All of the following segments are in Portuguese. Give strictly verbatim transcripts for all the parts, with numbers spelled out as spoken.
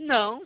Não.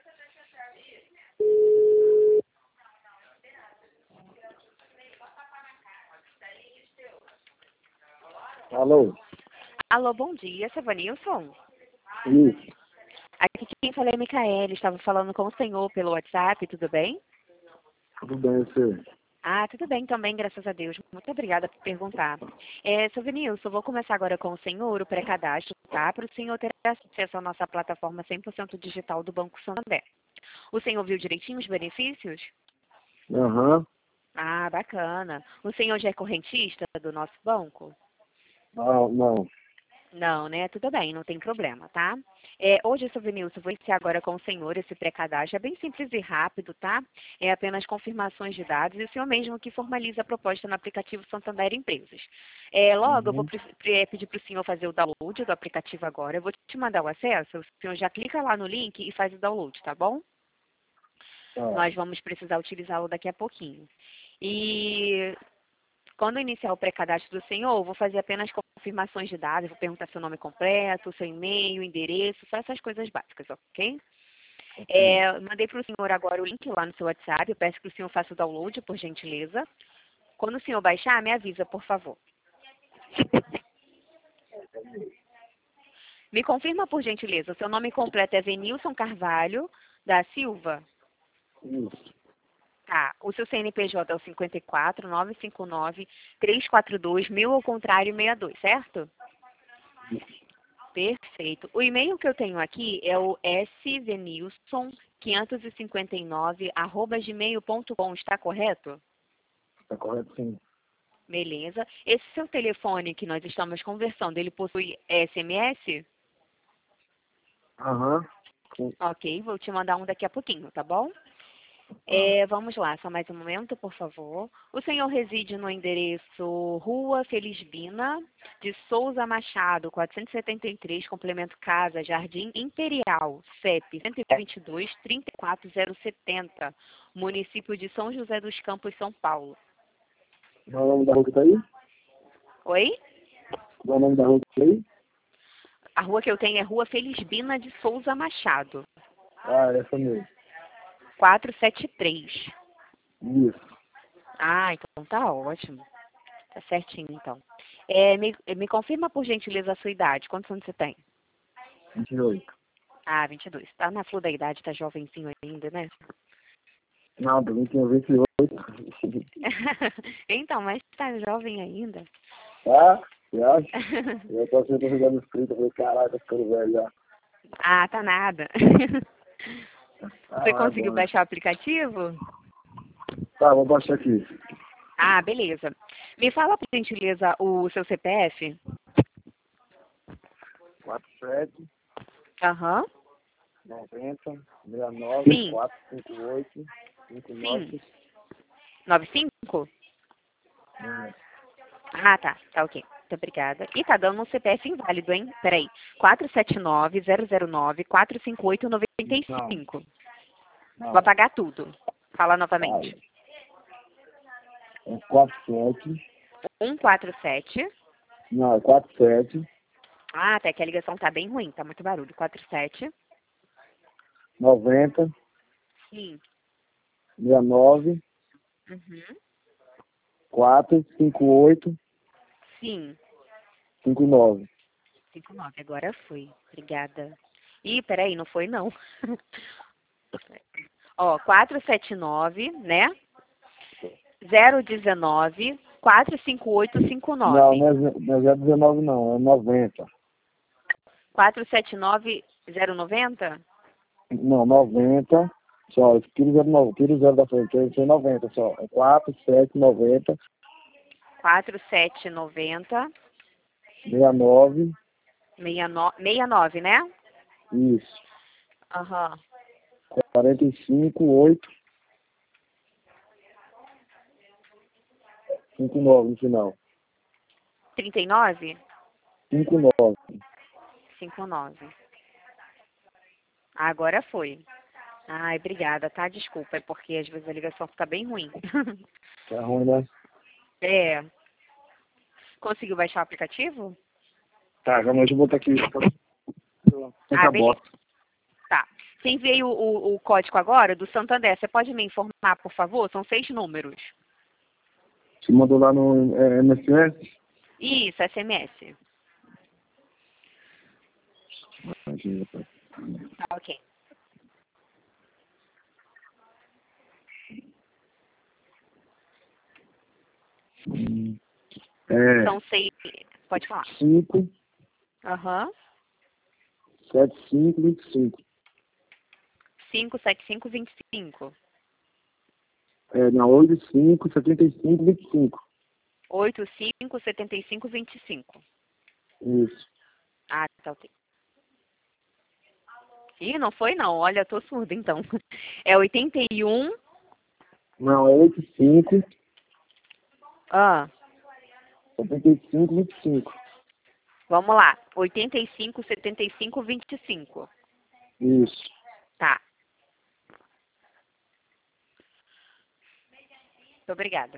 Alô? Alô, bom dia, seu Vanilson? Isso. Aqui quem fala é a Micaele, estava falando com o senhor pelo WhatsApp, tudo bem? Tudo bem, você? Ah, tudo bem também, graças a Deus. Muito obrigada por perguntar. É, seu Vanilson, vou começar agora com o senhor, o pré-cadastro, tá? Para o senhor ter acesso à nossa plataforma cem por cento digital do Banco Santander. O senhor viu direitinho os benefícios? Aham. Ah, bacana. O senhor já é correntista do nosso banco? Não, não. Não, né? Tudo bem, não tem problema, tá? É, hoje, seu Venilson, vou iniciar agora com o senhor esse pré-cadastro. É bem simples e rápido, tá? É apenas confirmações de dados e o senhor mesmo que formaliza a proposta no aplicativo Santander Empresas. É, logo, eu vou Uhum. pre- pre- pedir para o senhor fazer o download do aplicativo agora. Eu vou te mandar o acesso, o senhor já clica lá no link e faz o download, tá bom? Tá. Nós vamos precisar utilizá-lo daqui a pouquinho. E quando iniciar o pré-cadastro do senhor, eu vou fazer apenas confirmações de dados, vou perguntar seu nome completo, seu e-mail, endereço, só essas coisas básicas, ok? Ok. É, mandei para o senhor agora o link lá no seu WhatsApp, eu peço que o senhor faça o download, por gentileza. Quando o senhor baixar, me avisa, por favor. Me confirma, por gentileza, o seu nome completo é Venilson Carvalho da Silva? Isso. Tá, o seu C N P J é o cinquenta e quatro, nove cinco nove, três quatro dois, mil ao contrário, sessenta e dois, certo? Perfeito. O e-mail que eu tenho aqui é o svenilson quinhentos e cinquenta e nove arroba gmail ponto com, está correto? Tá correto, sim. Beleza. Esse seu telefone que nós estamos conversando, ele possui S M S? Aham. Sim. Ok, vou te mandar um daqui a pouquinho, tá bom? Tá. É, vamos lá, só mais um momento, por favor. O senhor reside no endereço Rua Felisbina de Souza Machado, quatrocentos e setenta e três, complemento Casa, Jardim Imperial, C E P cento e vinte e dois, trinta e quatro zero setenta, município de São José dos Campos, São Paulo. Qual é o nome da rua que tá aí? Oi? Qual é o nome da rua que tá aí? A rua que eu tenho é Rua Felisbina de Souza Machado, Ah, essa mesmo. quatrocentos e setenta e três. Isso. Ah, então tá ótimo. Tá certinho, então. É, me, me confirma, por gentileza, a sua idade. Quantos anos você tem? vinte e oito. Ah, vinte e dois. Tá na flor da idade, tá jovenzinho ainda, né? Não, do vinte e um, vinte e oito. Então, mas tá jovem ainda. Tá? Você acha? Eu tô sempre jogando escrito. Eu falei, caraca, tô ficando velho já. Ah, tá nada. Ah, Você é conseguiu bom, né? baixar o aplicativo? Tá, vou baixar aqui. Ah, beleza. Me fala, por gentileza, o seu C P F? quatro sete, Aham. noventa, sessenta e nove, Sim, quatro cinco oito, cinco sim. nove. noventa e cinco? É. Ah, tá. Tá ok. Muito obrigada. E tá dando um C P F inválido, hein? Peraí. quatro sete nove, zero zero nove, quatro cinco oito, nove Não, cinco. Vou não. apagar tudo. Fala Tá. novamente. É quatro sete. um quatro sete. Não, é quatro sete, Ah, até que a ligação tá bem ruim, tá muito barulho. quatro sete. noventa, Sim. sessenta e nove, Uhum. quatro cinco oito, Sim. cinco nove. cinco nove. Agora foi. Obrigada. Ih, peraí, não foi não. Ó, quatro sete nove, né? zero um nove, quatro cinco oito cinco Não, nove. não é, ze- não é zero dezenove não, é noventa. quatro sete nove, zero nove zero? Não, noventa. Só, tira o zero, nove, tira o zero da frente, tem tem noventa só. É quatro sete noventa, quatro sete nove zero, sessenta e nove. sessenta e nove, né? Isso. Aham. quarenta e cinco, oito, cinquenta e nove no final. trinta e nove? cinquenta e nove. cinquenta e nove. Agora foi. Ai, obrigada, tá? Desculpa, é porque às vezes a ligação fica bem ruim. Tá ruim, né? É. Conseguiu baixar o aplicativo? Tá, calma, deixa eu botar aqui. Ah, Essa beleza. bosta. Tá. Te enviei o, o, o código agora do Santander. Você pode me informar, por favor? São seis números. Você mandou lá no é, M S S? Isso, S M S. Tá, ok. Hum, É São seis. Pode falar. cinco, Aham. sete, cinco, vinte e cinco. cinco sete cinco vinte e cinco. É, não, oito, cinco, setenta e cinco, vinte e cinco. oito cinco sete cinco vinte e cinco. Isso. Ah, tá ok. Ih, não foi não. Olha, eu tô surda então. É oitenta e um. Não, é oito, cinco, Ah, setenta e cinco, vinte e cinco. vamos lá. oitenta e cinco setenta e cinco vinte e cinco. Isso. Tá. Muito obrigada.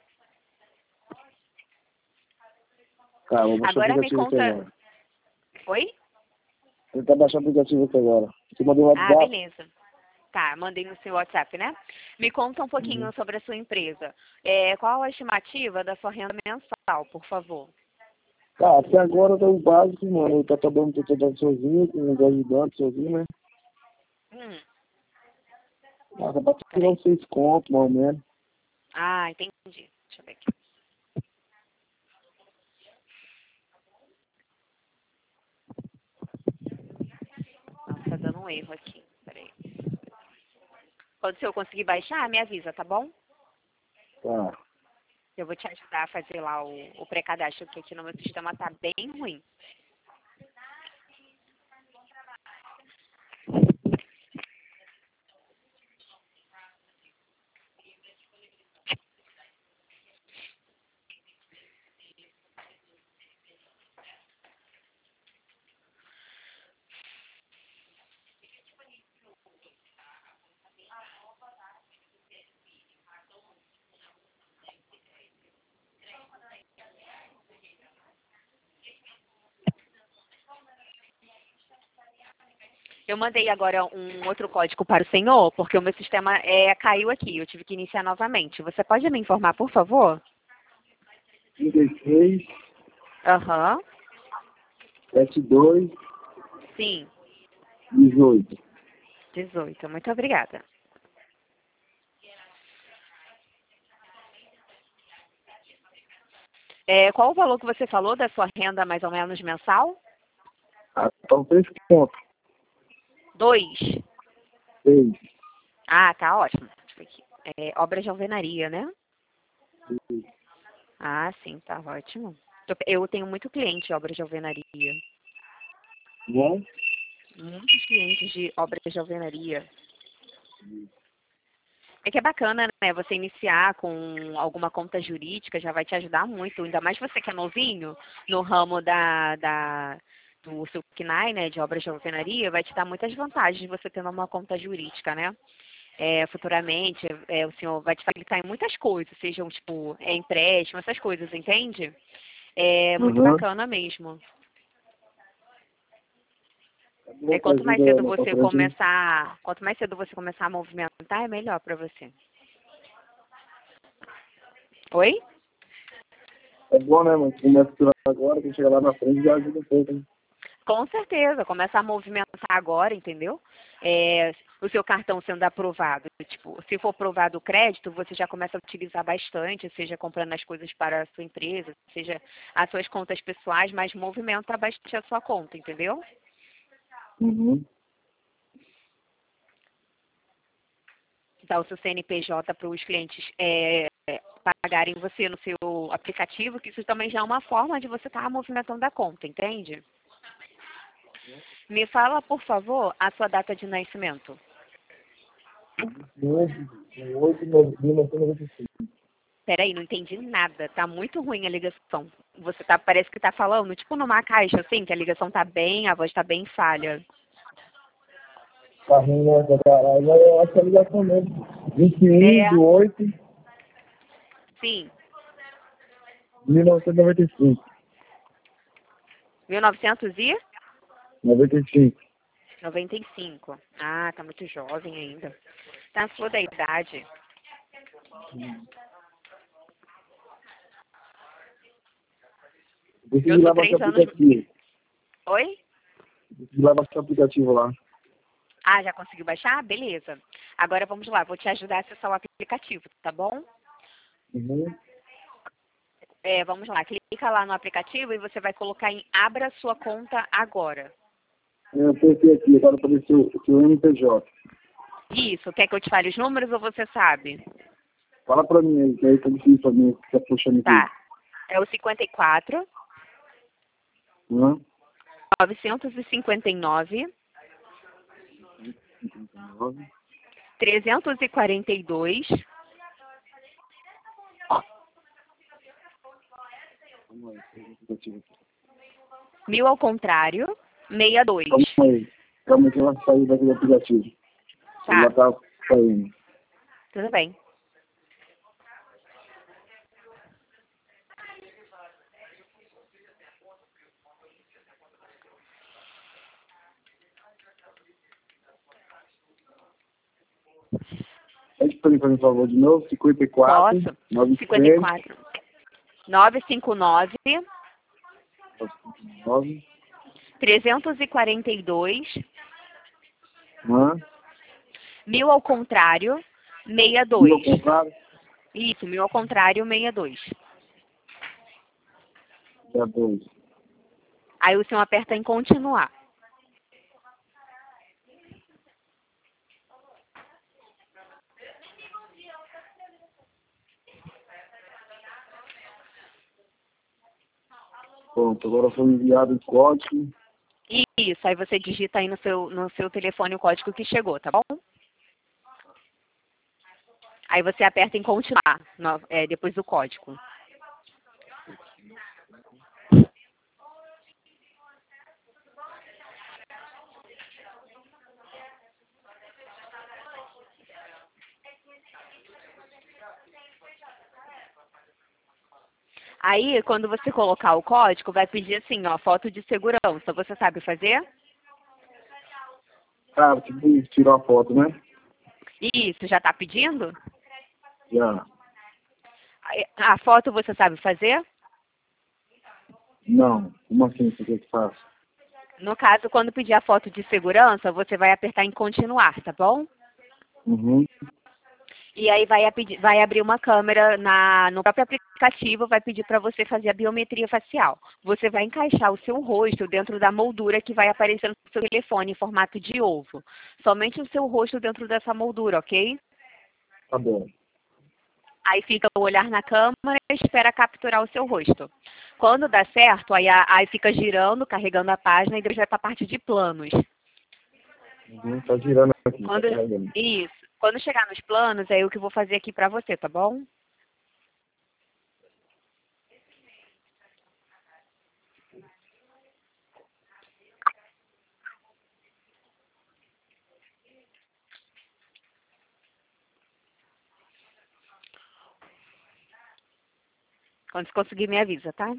Tá, vou baixar o Agora me aplicativo aqui conta. agora. Oi? Vou tentar baixar o aplicativo aqui agora. Você mandou o Ah, WhatsApp? beleza. Tá, mandei no seu WhatsApp, né? Me conta um pouquinho Uhum. sobre a sua empresa. É, qual a estimativa da sua renda mensal, por favor? Tá, até agora tá o básico, mano. Eu tô trabalhando, tô trabalhando sozinho, com os ajudantes sozinho, né? Hum, Ah, dá pra tirar peraí. uns seis contos, mais ou menos. Ah, entendi. Deixa eu ver aqui. Nossa, tá dando um erro aqui. Peraí. Quando se eu conseguir baixar, me avisa, tá bom? Tá. Eu vou te ajudar a fazer lá o, o pré-cadastro, porque aqui no meu sistema tá bem ruim. Eu mandei agora um outro código para o senhor, porque o meu sistema é, caiu aqui. Eu tive que iniciar novamente. Você pode me informar, por favor? trinta e seis, Aham. setenta e dois, Sim. dezoito. dezoito. Muito obrigada. É, qual o valor que você falou da sua renda mais ou menos mensal? Ah, então três contos. Dois. Seis. Ah, tá ótimo. Deixa eu ver aqui. É, obras de alvenaria, né? Ah, sim, tá ótimo. Eu eu tenho muito cliente de obras de alvenaria. Bom? Muitos clientes de obras de alvenaria. É que é bacana, né? Você iniciar com alguma conta jurídica já vai te ajudar muito. Ainda mais você que é novinho no ramo da, da, do seu C N A I, né? De obras de alvenaria, vai te dar muitas vantagens você tendo uma conta jurídica, né? É, futuramente, é, o senhor vai te facilitar em muitas coisas, sejam, tipo, é, empréstimo, essas coisas, entende? É muito Uhum. bacana mesmo. Bom, É, que quanto mais ajuda cedo mais pra você frente, né? começar, quanto mais cedo você começar a movimentar, é melhor para você. Oi? É bom, né, mano? Começa a tirar agora, quando chegar lá na frente já ajuda um pouco, né? Com certeza, começa a movimentar agora, entendeu? É, o seu cartão sendo aprovado, tipo, se for aprovado o crédito, você já começa a utilizar bastante, seja comprando as coisas para a sua empresa, seja as suas contas pessoais, mas movimenta bastante a sua conta, entendeu? Uhum. Dá o seu C N P J para os clientes é, pagarem você no seu aplicativo, que isso também já é uma forma de você estar movimentando a conta, entende? Me fala, por favor, a sua data de nascimento. oito, oito, nove, mil novecentos e noventa e cinco. Peraí, não entendi nada. Tá muito ruim a ligação. Você tá, parece que tá falando, tipo numa caixa, assim, que a ligação tá bem, a voz tá bem falha. Carrinho, né, pra caralho. Mas eu acho que é ligação mesmo. vinte e um É, de oito sim. de mil novecentos e noventa e cinco. mil e novecentos e? noventa e cinco. noventa e cinco. Ah, tá muito jovem ainda. Tá na flor da idade. Decidi Eu lá tô baixar três o anos... aplicativo. Oi? Decidi lá baixar o aplicativo lá. Ah, já conseguiu baixar? Beleza. Agora vamos lá, vou te ajudar a acessar o aplicativo, tá bom? Uhum. É, vamos lá, clica lá no aplicativo e você vai colocar em Abra sua conta agora. Eu apertei aqui, agora apareceu o seu M P J. Isso, quer que eu te fale os números ou você sabe? Fala pra mim aí, que aí tá difícil pra mim, que tá puxando aqui. Tá. É o cinquenta e quatro, Hã? novecentos e cinquenta e nove, cinquenta e nove. trezentos e quarenta e dois, Vamos aí, pega o aplicativo aqui. mil ao contrário, sessenta e dois. Calma aí. Calma aí que ela saiu daquele aplicativo. Ela Tá, tá saindo. tudo bem. Pede pra mim, por favor, de novo. cinquenta e quatro. Posso? noventa e cinquenta e três. quatro, novecentos e cinquenta e nove, nove. trezentos e quarenta e dois, Hã? mil ao contrário, sessenta e E ao dois. contrário? Isso, mil ao contrário, sessenta e dois. É dois. Aí o senhor aperta em continuar. Pronto, agora foi enviado o código. Isso, aí você digita aí no seu, no seu telefone o código que chegou, tá bom? Aí você aperta em continuar, no- é, depois do código. Aí, quando você colocar o código, vai pedir assim, ó, foto de segurança. Você sabe fazer? Ah, você tem que tirar a foto, né? Isso, já tá pedindo? Já. Aí, a foto você sabe fazer? Não. Como assim você quer que faça? No caso, quando pedir a foto de segurança, você vai apertar em continuar, tá bom? Uhum. E aí vai, a pedir- vai abrir uma câmera na, no próprio aplicativo, vai pedir para você fazer a biometria facial. Você vai encaixar o seu rosto dentro da moldura que vai aparecer no seu telefone em formato de ovo. Somente o seu rosto dentro dessa moldura, ok? Tá bom. Aí fica o olhar na câmera e espera capturar o seu rosto. Quando dá certo, aí, a- aí fica girando, carregando a página e depois vai para a parte de planos. Uhum. Tá girando aqui, tá Quando, carregando. isso. Quando chegar nos planos, é o que eu vou fazer aqui para você, tá bom? Quando você conseguir, me avisa, tá?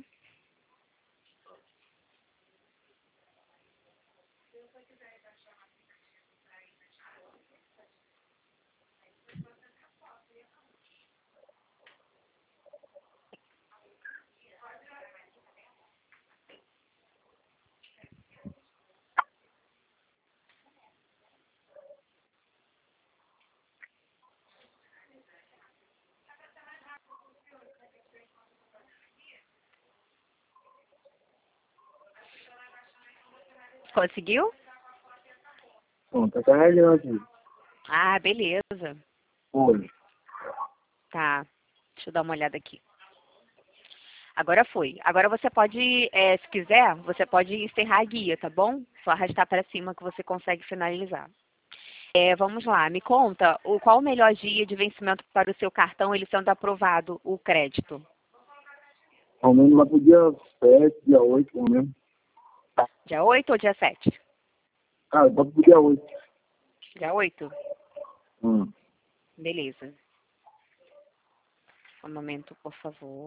Conseguiu? Bom, tá carregando aqui. Ah, beleza. Foi. Tá. Deixa eu dar uma olhada aqui. Agora foi. Agora você pode, é, se quiser, você pode encerrar a guia, tá bom? Só arrastar para cima que você consegue finalizar. É, vamos lá, me conta, o, qual o melhor dia de vencimento para o seu cartão, ele sendo aprovado, o crédito? Ao menos lá pro dia sete, dia oito, pelo menos. Dia oito ou dia sete? Ah, bota pro dia oito. Dia oito? Hum. Beleza. Um momento, por favor.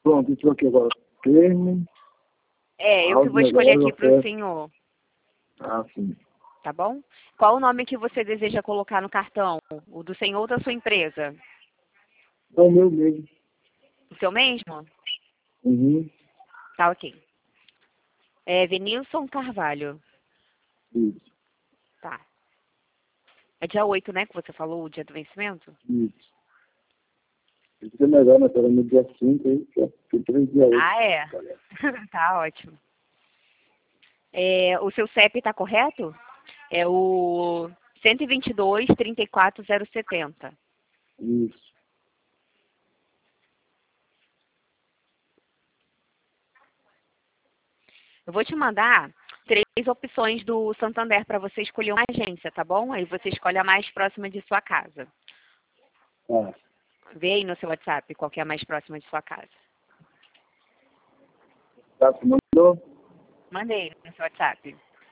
Pronto, isso aqui agora. Termo. É, eu que vou escolher aqui para o senhor. Ah, sim. Tá bom? Qual o nome que você deseja colocar no cartão? O do senhor ou da sua empresa? É o meu mesmo. O seu mesmo? Uhum. Tá, ok. É Venilson Carvalho. Isso, Tá. É dia oito, né, que você falou, o dia do vencimento? isso. Isso é melhor, né? Pelo no dia cinco, aí, que tem três dias hoje. Ah, é? Tá ótimo. É, o seu C E P tá correto? É o cento e vinte e dois, trinta e quatro, zero setenta. Isso. Eu vou te mandar três opções do Santander para você escolher uma agência, tá bom? Aí você escolhe a mais próxima de sua casa. Ah, Vê aí no seu WhatsApp qual que é a mais próxima de sua casa. tá, você mandou? Mandei no seu WhatsApp.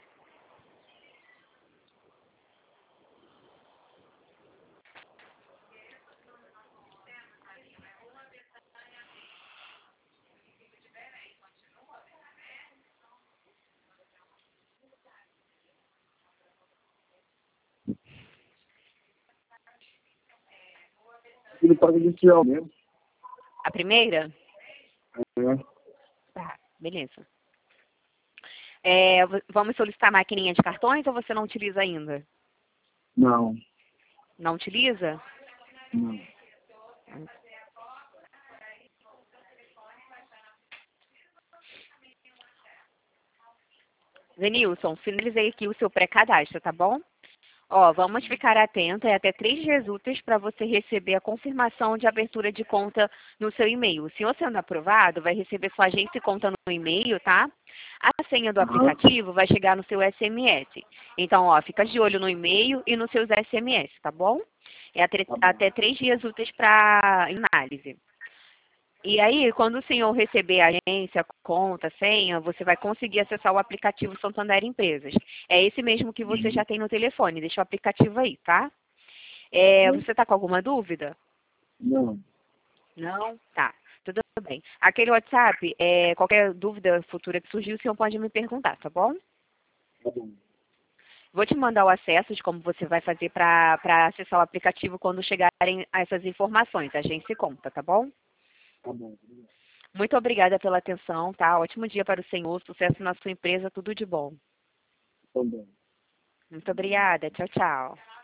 Ele paga inicial mesmo. A primeira? É. Tá, beleza. É, v- vamos solicitar maquininha de cartões ou você não utiliza ainda? Não, Não utiliza? não. Zenilson, finalizei aqui o seu pré-cadastro, tá bom? Ó, vamos ficar atentos, é até três dias úteis para você receber a confirmação de abertura de conta no seu e-mail. O senhor sendo aprovado, vai receber sua agência e conta no e-mail, tá? A senha do Aham. aplicativo vai chegar no seu S M S. Então, ó, fica de olho no e-mail e nos seus S M S, tá bom? É até, Tá bom. até três dias úteis para análise. E aí, quando o senhor receber a agência, conta, senha, você vai conseguir acessar o aplicativo Santander Empresas. É esse mesmo que você já tem no telefone. Deixa o aplicativo aí, tá? É, você está com alguma dúvida? Não, Não? Tá. Tudo bem. Aquele WhatsApp, é, qualquer dúvida futura que surgir, o senhor pode me perguntar, tá bom? tá bom. Vou te mandar o acesso de como você vai fazer para acessar o aplicativo quando chegarem essas informações. A gente se conta, tá bom? Tá bom. Muito obrigada pela atenção, tá? Ótimo dia para o senhor, sucesso na sua empresa, tudo de bom. Tá bom. Muito obrigada, tchau, tchau.